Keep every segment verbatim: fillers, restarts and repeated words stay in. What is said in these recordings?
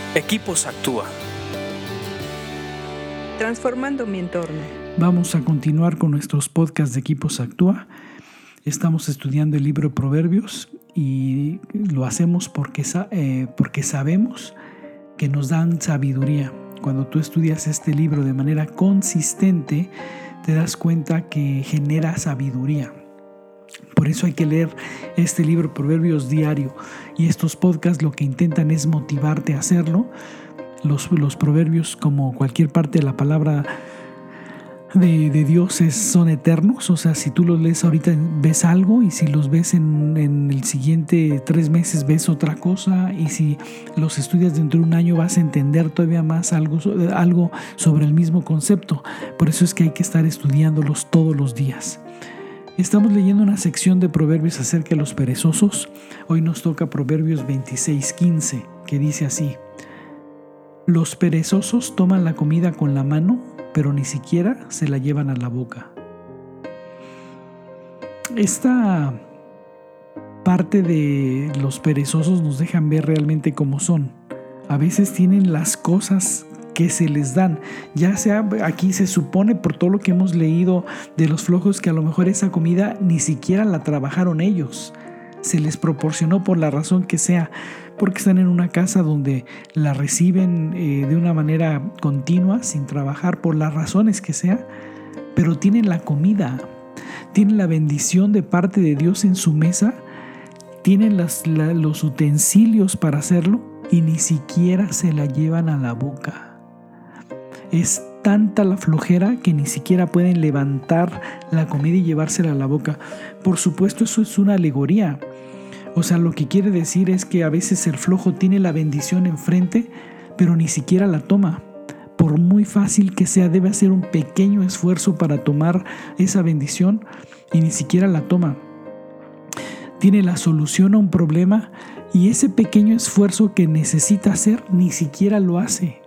Equipos Actúa. Transformando mi entorno. Vamos a continuar con nuestros podcasts de Equipos Actúa. Estamos estudiando el libro de Proverbios y lo hacemos porque, eh, porque sabemos que nos dan sabiduría. Cuando tú estudias este libro de manera consistente, te das cuenta que genera sabiduría. Por eso hay que leer este libro de Proverbios diario, y estos podcasts lo que intentan es motivarte a hacerlo. Los, los proverbios, como cualquier parte de la palabra de, de Dios, es, son eternos. O sea, si tú los lees ahorita ves algo, y si los ves en, en el siguiente tres meses ves otra cosa, y si los estudias dentro de un año vas a entender todavía más algo, algo sobre el mismo concepto. Por eso es que hay que estar estudiándolos todos los días. Estamos leyendo una sección de Proverbios acerca de los perezosos. Hoy nos toca Proverbios veintiséis quince, que dice así: los perezosos toman la comida con la mano, pero ni siquiera se la llevan a la boca. Esta parte de los perezosos nos dejan ver realmente cómo son. A veces tienen las cosas que se les dan, ya sea, aquí se supone por todo lo que hemos leído de los flojos, que a lo mejor esa comida ni siquiera la trabajaron ellos, se les proporcionó por la razón que sea, porque están en una casa donde la reciben eh, de una manera continua, sin trabajar, por las razones que sea, pero tienen la comida, tienen la bendición de parte de Dios en su mesa, tienen las, la, los utensilios para hacerlo, y ni siquiera se la llevan a la boca. Es tanta la flojera que ni siquiera pueden levantar la comida y llevársela a la boca. Por supuesto, eso es una alegoría. O sea, lo que quiere decir es que a veces el flojo tiene la bendición enfrente, pero ni siquiera la toma. Por muy fácil que sea, debe hacer un pequeño esfuerzo para tomar esa bendición y ni siquiera la toma. Tiene la solución a un problema y ese pequeño esfuerzo que necesita hacer ni siquiera lo hace.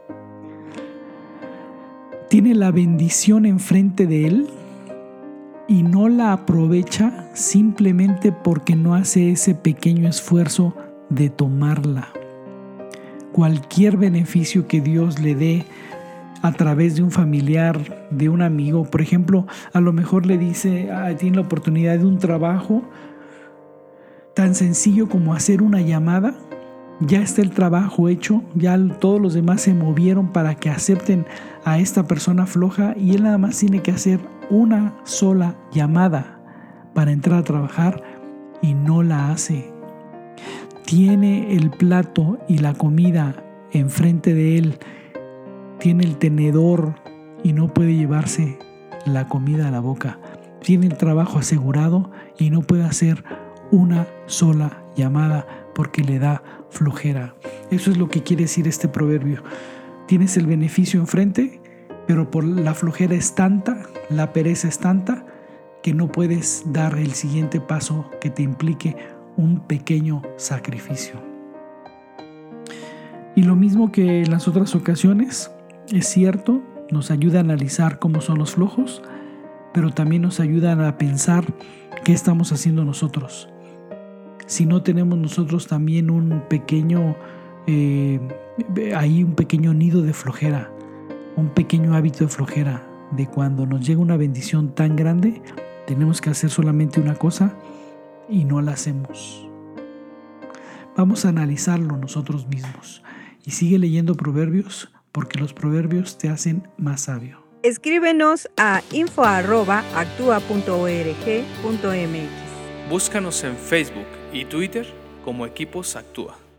Tiene la bendición enfrente de él y no la aprovecha simplemente porque no hace ese pequeño esfuerzo de tomarla. Cualquier beneficio que Dios le dé a través de un familiar, de un amigo, por ejemplo, a lo mejor le dice, ah, tiene la oportunidad de un trabajo tan sencillo como hacer una llamada. Ya está el trabajo hecho, ya todos los demás se movieron para que acepten a esta persona floja, y él nada más tiene que hacer una sola llamada para entrar a trabajar y no la hace. Tiene el plato y la comida enfrente de él, tiene el tenedor y no puede llevarse la comida a la boca. Tiene el trabajo asegurado y no puede hacer una sola llamada porque le da flojera. Eso es lo que quiere decir este proverbio. Tienes el beneficio enfrente, pero por la flojera es tanta, la pereza es tanta, que no puedes dar el siguiente paso que te implique un pequeño sacrificio. Y lo mismo que en las otras ocasiones, es cierto, nos ayuda a analizar cómo son los flojos, pero también nos ayudan a pensar qué estamos haciendo nosotros. Si no tenemos nosotros también un pequeño, eh, ahí un pequeño nido de flojera, un pequeño hábito de flojera, de cuando nos llega una bendición tan grande, tenemos que hacer solamente una cosa y no la hacemos. Vamos a analizarlo nosotros mismos y sigue leyendo Proverbios, porque los proverbios te hacen más sabio. Escríbenos a info arroba actua punto org punto mx. Búscanos en Facebook y Twitter como Equipos Actúa.